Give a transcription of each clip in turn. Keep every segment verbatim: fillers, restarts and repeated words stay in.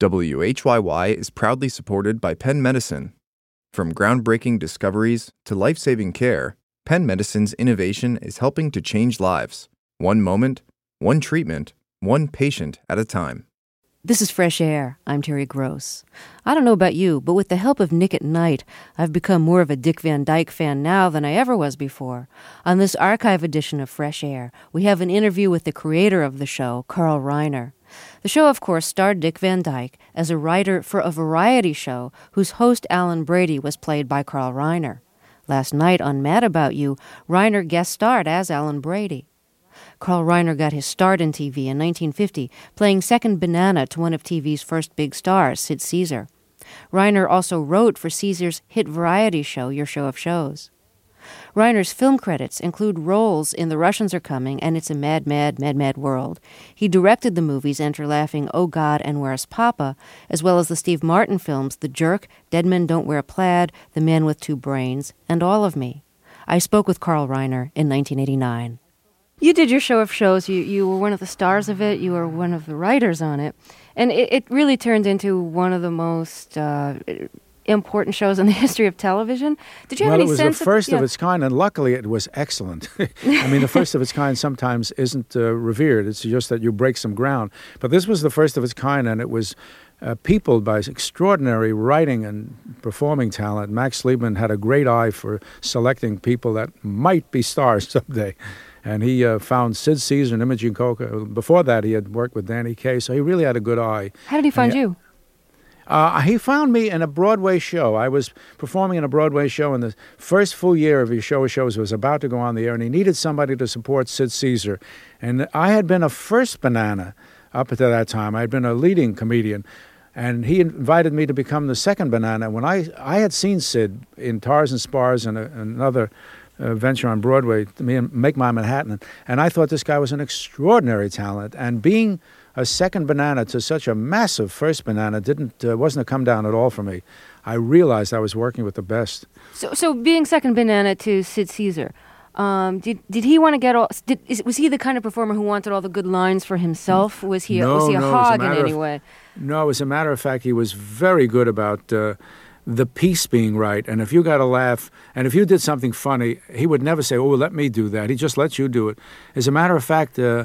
W H Y Y is proudly supported by Penn Medicine. From groundbreaking discoveries to life-saving care, Penn Medicine's innovation is helping to change lives, one moment, one treatment, one patient at a time. This is Fresh Air. I'm Terry Gross. I don't know about you, but with the help of Nick at Night, I've become more of a Dick Van Dyke fan now than I ever was before. On this archive edition of Fresh Air, we have an interview with the creator of the show, Carl Reiner. The show, of course, starred Dick Van Dyke as a writer for a variety show whose host, Alan Brady, was played by Carl Reiner. Last night on Mad About You, Reiner guest starred as Alan Brady. Carl Reiner got his start in T V in nineteen fifty, playing second banana to one of T V's first big stars, Sid Caesar. Reiner also wrote for Caesar's hit variety show, Your Show of Shows. Reiner's film credits include roles in The Russians Are Coming and It's a Mad, Mad, Mad, Mad World. He directed the movies Enter Laughing, Oh God, and Where's Papa, as well as the Steve Martin films The Jerk, Dead Men Don't Wear Plaid, The Man with Two Brains, and All of Me. I spoke with Carl Reiner in nineteen eighty-nine. You did Your Show of Shows. You you were one of the stars of it. You were one of the writers on it. And it, it really turned into one of the most uh, important shows in the history of television. Did you have well, any sense? Well, it was the first of, yeah. of its kind, and luckily it was excellent. I mean, the first of its kind sometimes isn't uh, revered. It's just that you break some ground. But this was the first of its kind, and it was uh, peopled by extraordinary writing and performing talent. Max Liebman had a great eye for selecting people that might be stars someday. And he uh, found Sid Caesar and Imogen Coca. Before that, he had worked with Danny Kaye, so he really had a good eye. How did he find he, you? Uh, he found me in a Broadway show. I was performing in a Broadway show, and the first full year of his show of shows was about to go on the air, and he needed somebody to support Sid Caesar. And I had been a first banana up to that time. I had been a leading comedian. And he invited me to become the second banana. When I, I had seen Sid in Tars and Spars and a, another Uh, venture on Broadway, me and Make My Manhattan, and I thought this guy was an extraordinary talent. And being a second banana to such a massive first banana didn't uh, wasn't a come down at all for me. I realized I was working with the best. So, so being second banana to Sid Caesar, um, did did he want to get all? Did, is, was he the kind of performer who wanted all the good lines for himself? Was he no, was he a no, hog a in any of, way? No, as a matter of fact, he was very good about Uh, the piece being right. And if you got a laugh, and if you did something funny, he would never say, oh, let me do that. He just lets you do it. As a matter of fact, uh,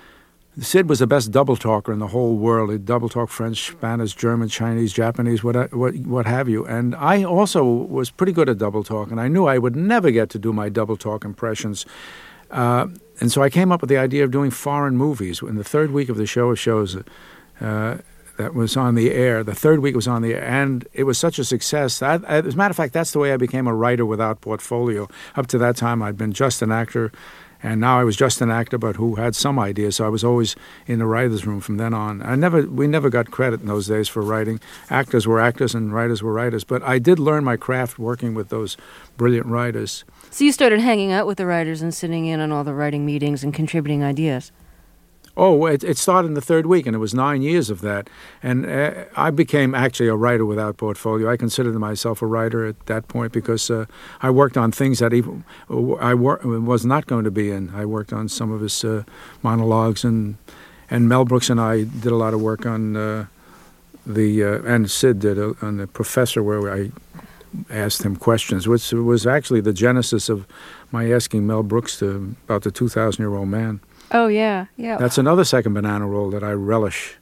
Sid was the best double talker in the whole world. He'd double talk French, Spanish, German, Chinese, Japanese, what, what, what have you. And I also was pretty good at double talk, and I knew I would never get to do my double talk impressions. Uh, and so I came up with the idea of doing foreign movies. In the third week of the show of shows, uh, that was on the air. The third week was on the air, and it was such a success. I, as a matter of fact, that's the way I became a writer without portfolio. Up to that time, I'd been just an actor, and now I was just an actor, but who had some ideas. So I was always in the writer's room from then on. I never, we never got credit in those days for writing. Actors were actors, and writers were writers. But I did learn my craft working with those brilliant writers. So you started hanging out with the writers and sitting in on all the writing meetings and contributing ideas. Oh, it, it started in the third week, and it was nine years of that. And uh, I became actually a writer without portfolio. I considered myself a writer at that point because uh, I worked on things that even I wor- was not going to be in. I worked on some of his uh, monologues, and and Mel Brooks and I did a lot of work on uh, the, uh, and Sid did, uh, on The Professor, where I asked him questions, which was actually the genesis of my asking Mel Brooks to, about the two thousand year old man. Oh, yeah, yeah. That's another second banana roll that I relish.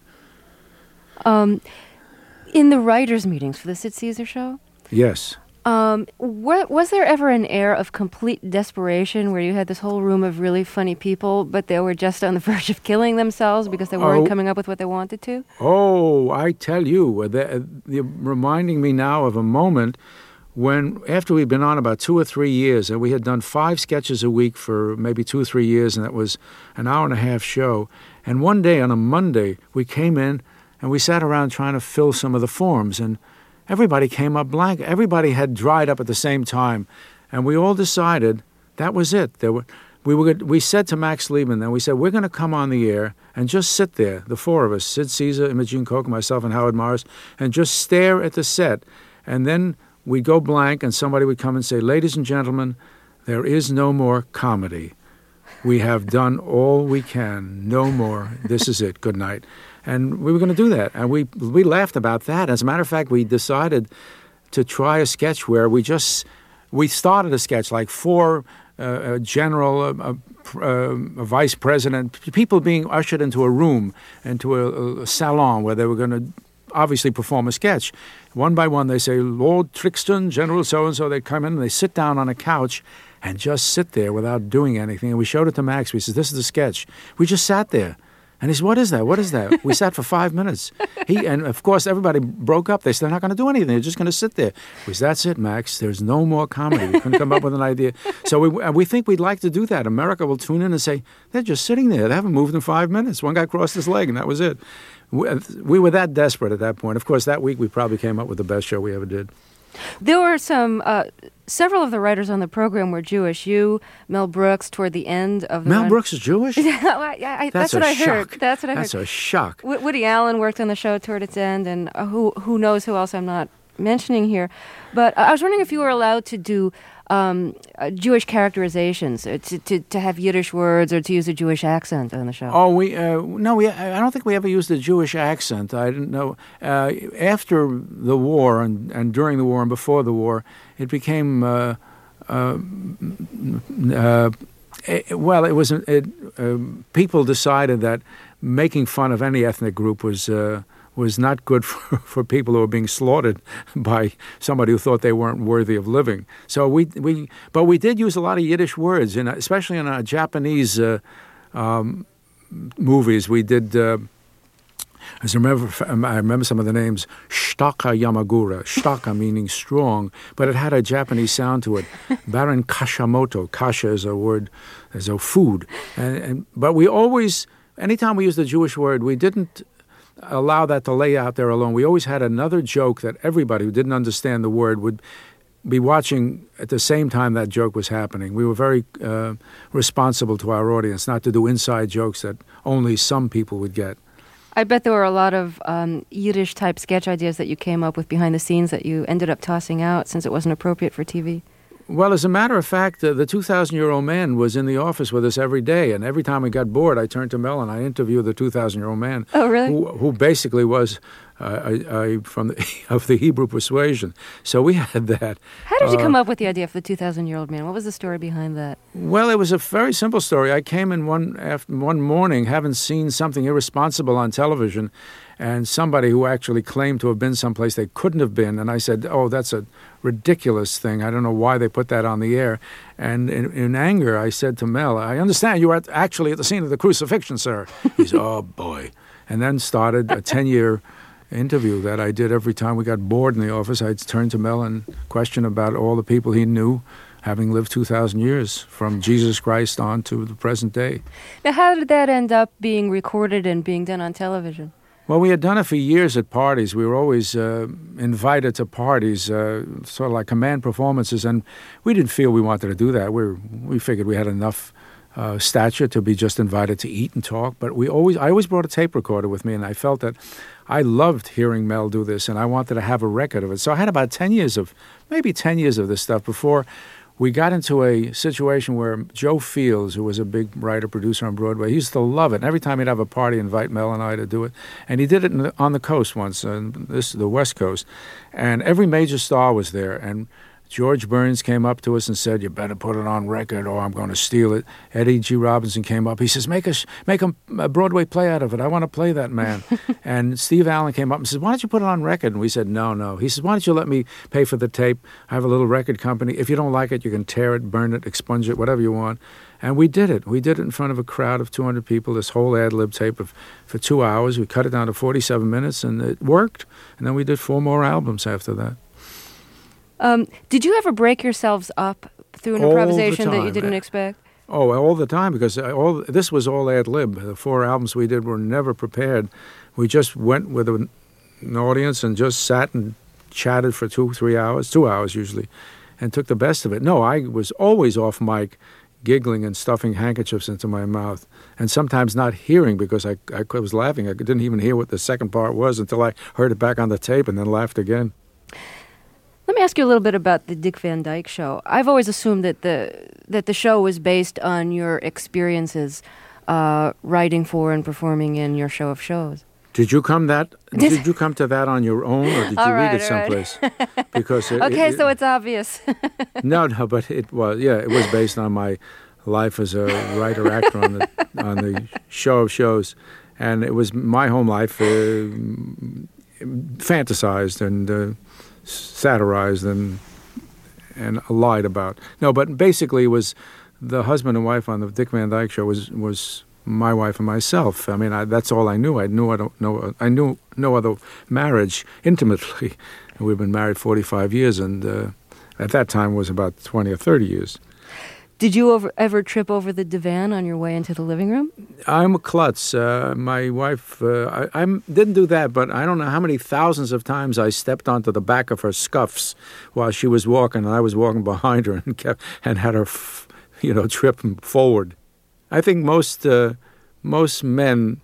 Um, in the writers' meetings for the Sid Caesar show? Yes. Um, were, was there ever an air of complete desperation where you had this whole room of really funny people, but they were just on the verge of killing themselves because they weren't oh, coming up with what they wanted to? Oh, I tell you, the, you're reminding me now of a moment when, after we'd been on about two or three years, and we had done five sketches a week for maybe two or three years, and that was an hour and a half show. And one day, on a Monday, we came in, and we sat around trying to fill some of the forms, and everybody came up blank. Everybody had dried up at the same time, and we all decided that was it. There were, we were. We said to Max Liebman, then we said, we're going to come on the air and just sit there, the four of us, Sid Caesar, Imogen Coca, myself, and Howard Morris, and just stare at the set, and then we'd go blank, and somebody would come and say, ladies and gentlemen, there is no more comedy. We have done all we can. No more. This is it. Good night. And we were going to do that. And we we laughed about that. As a matter of fact, we decided to try a sketch where we just, we started a sketch like four uh, a general, a, a, a vice president, people being ushered into a room, into a, a salon where they were going to obviously perform a sketch. One by one, they say, Lord Trixton, General so-and-so. They come in and they sit down on a couch and just sit there without doing anything. And we showed it to Max. We said, this is the sketch. We just sat there. And he said, what is that? What is that? We sat for five minutes. He And, of course, everybody broke up. They said, they're not going to do anything. They're just going to sit there. We said, that's it, Max. There's no more comedy. We couldn't come up with an idea. So we we think we'd like to do that. America will tune in and say, they're just sitting there. They haven't moved in five minutes. One guy crossed his leg, and that was it. We, we were that desperate at that point. Of course, that week we probably came up with the best show we ever did. There were some, uh, several of the writers on the program were Jewish. You, Mel Brooks, toward the end of the Mel run. Brooks is Jewish? I, I, that's that's what a I heard. shock. That's what I That's heard. a shock. W- Woody Allen worked on the show toward its end, and uh, who who knows who else I'm not mentioning here. But uh, I was wondering if you were allowed to do um, uh, Jewish characterizations, uh, to, to to have Yiddish words or to use a Jewish accent on the show. Oh, we uh, no, we. I don't think we ever used a Jewish accent. I didn't know. Uh, after the war and, and during the war and before the war, it became. Uh, uh, uh, it, well, it was. It, uh, people decided that making fun of any ethnic group was. Uh, was not good for, for people who were being slaughtered by somebody who thought they weren't worthy of living. So we, we but we did use a lot of Yiddish words, in, especially in our Japanese uh, um, movies. We did, uh, as I remember, I remember some of the names, Shtaka Yamagura, Shtaka meaning strong, but it had a Japanese sound to it. Baron Kashamoto, kasha is a word, is a food. And, and But we always, anytime we used the Jewish word, we didn't allow that to lay out there alone. We always had another joke that everybody who didn't understand the word would be watching at the same time that joke was happening. We were very uh, responsible to our audience, not to do inside jokes that only some people would get. I bet there were a lot of um, Yiddish-type sketch ideas that you came up with behind the scenes that you ended up tossing out since it wasn't appropriate for T V. Well, as a matter of fact, uh, the two thousand-year-old man was in the office with us every day, and every time we got bored, I turned to Mel and I interviewed the two thousand-year-old man. Oh, really? Who, who basically was uh, I, I, from the, of the Hebrew persuasion. So we had that. How did you uh, come up with the idea for the two thousand-year-old man? What was the story behind that? Well, it was a very simple story. I came in one after, one morning, having seen something irresponsible on television, and somebody who actually claimed to have been someplace they couldn't have been. And I said, oh, that's a ridiculous thing. I don't know why they put that on the air. And in, in anger, I said to Mel, I understand you were at, actually at the scene of the crucifixion, sir. He said, oh, boy. And then started a ten-year interview that I did every time we got bored in the office. I'd turn to Mel and question about all the people he knew, having lived two thousand years, from Jesus Christ on to the present day. Now, how did that end up being recorded and being done on television? Well, we had done it for years at parties. We were always uh, invited to parties, uh, sort of like command performances, and we didn't feel we wanted to do that. We were, we figured we had enough uh, stature to be just invited to eat and talk. But we always, I always brought a tape recorder with me, and I felt that I loved hearing Mel do this, and I wanted to have a record of it. So I had about ten years of, maybe ten years of this stuff before we got into a situation where Joe Fields, who was a big writer, producer on Broadway, he used to love it. And every time he'd have a party, invite Mel and I to do it. And he did it in the, on the coast once, uh, this the West Coast. And every major star was there. And George Burns came up to us and said, you better put it on record or I'm going to steal it. Eddie G. Robinson came up. He says, make a, make a, a Broadway play out of it. I want to play that man. And Steve Allen came up and says, why don't you put it on record? And we said, no, no. He says, why don't you let me pay for the tape? I have a little record company. If you don't like it, you can tear it, burn it, expunge it, whatever you want. And we did it. We did it in front of a crowd of two hundred people, this whole ad-lib tape of, for two hours. We cut it down to forty-seven minutes, and it worked. And then we did four more albums after that. Um, did you ever break yourselves up through an All the improvisation that you time. didn't expect? Oh, all the time, because all this was all ad-lib. The four albums we did were never prepared. We just went with an audience and just sat and chatted for two, three hours, two hours usually, and took the best of it. No, I was always off mic, giggling and stuffing handkerchiefs into my mouth, and sometimes not hearing because I, I was laughing. I didn't even hear what the second part was until I heard it back on the tape and then laughed again. Let me ask you a little bit about the Dick Van Dyke Show. I've always assumed that the that the show was based on your experiences uh, writing for and performing in your show of shows. Did you come that? Did you come to that on your own, or did you all read right, it someplace? Right. Because it, okay, it, so it's obvious. no, no, but it was yeah, it was based on my life as a writer actor on the on the show of shows, and it was my home life, uh, fantasized and uh, satirized and and lied about. No, but basically, it was the husband and wife on the Dick Van Dyke Show was was. my wife and myself. I mean, I, that's all I knew. I knew I don't know. I knew no other marriage intimately. We've been married forty-five years, and uh, at that time was about twenty or thirty years. Did you over, ever trip over the divan on your way into the living room? I'm a klutz. Uh, my wife, uh, I, I didn't do that, but I don't know how many thousands of times I stepped onto the back of her scuffs while she was walking, and I was walking behind her and kept and had her, f- you know, trip forward. I think most uh, most men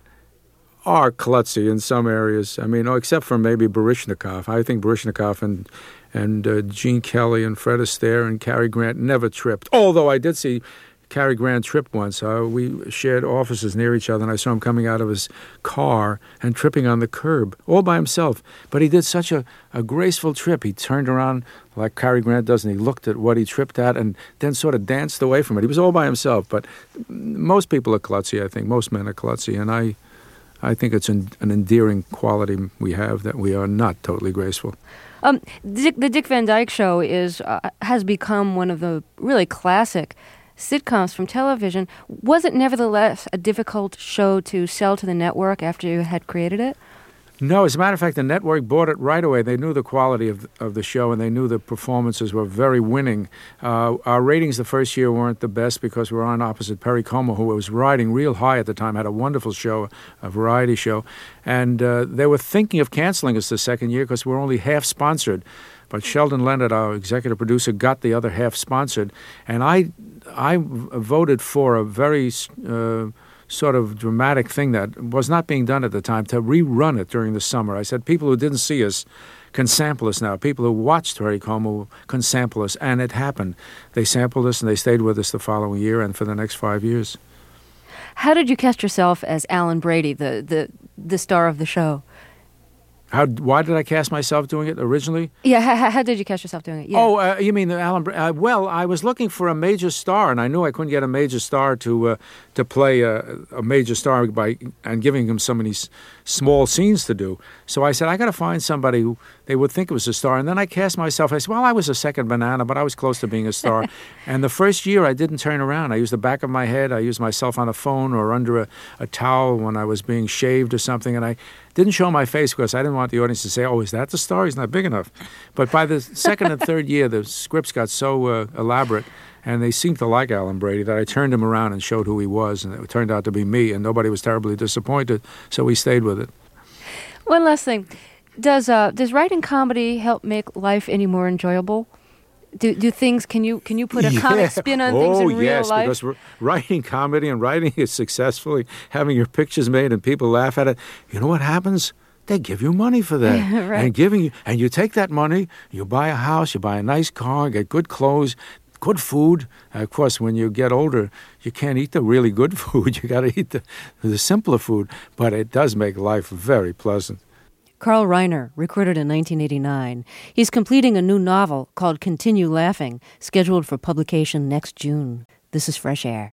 are klutzy in some areas. I mean, oh, except for maybe Baryshnikov. I think Baryshnikov and and uh, Gene Kelly and Fred Astaire and Cary Grant never tripped. Although I did see Cary Grant trip once. Uh, we shared offices near each other, and I saw him coming out of his car and tripping on the curb all by himself. But he did such a, a graceful trip. He turned around like Cary Grant does, and he looked at what he tripped at and then sort of danced away from it. He was all by himself. But most people are klutzy, I think. Most men are klutzy, and I I think it's an, an endearing quality we have that we are not totally graceful. Um, Dick, the Dick Van Dyke Show is uh, has become one of the really classic sitcoms from television. Was it nevertheless a difficult show to sell to the network after you had created it? No, as a matter of fact, the network bought it right away. They knew the quality of of the show, and they knew the performances were very winning. Uh, our ratings the first year weren't the best because we were on opposite Perry Como, who was riding real high at the time, had a wonderful show, a variety show. And uh, they were thinking of canceling us the second year because we were only half sponsored. But Sheldon Leonard, our executive producer, got the other half sponsored. And I, I voted for a very... Uh, sort of dramatic thing that was not being done at the time, to rerun it during the summer. I said people who didn't see us can sample us now. People who watched Perry Como can sample us, and it happened. They sampled us, and they stayed with us the following year and for the next five years. How did you cast yourself as Alan Brady, the, the, the star of the show? How? Why did I cast myself doing it originally? Yeah, how, how did you cast yourself doing it? Yeah. Oh, uh, you mean the Alan? Uh, well, I was looking for a major star, and I knew I couldn't get a major star to uh, to play a, a major star by and giving him so many s- small scenes to do. So I said, I got to find somebody who they would think was a star. And then I cast myself. I said, well, I was a second banana, but I was close to being a star. And the first year, I didn't turn around. I used the back of my head. I used myself on a phone or under a, a towel when I was being shaved or something, and I didn't show my face because I didn't want the audience to say, oh, is that the star? He's not big enough. But by the second and third year, the scripts got so uh, elaborate, and they seemed to like Alan Brady, that I turned him around and showed who he was, and it turned out to be me, and nobody was terribly disappointed, so we stayed with it. One last thing. Does uh, does writing comedy help make life any more enjoyable? Do do things, can you can you put a comic Yeah. spin on oh, things in real yes, life? because r- writing comedy and writing it successfully, having your pictures made and people laugh at it, you know what happens? They give you money for that. Right. And giving you, and you take that money, you buy a house, you buy a nice car, get good clothes, good food. Uh, of course, when you get older, you can't eat the really good food. You got to eat the, the simpler food. But it does make life very pleasant. Carl Reiner, recorded in nineteen eighty-nine. He's completing a new novel called Continue Laughing, scheduled for publication next June. This is Fresh Air.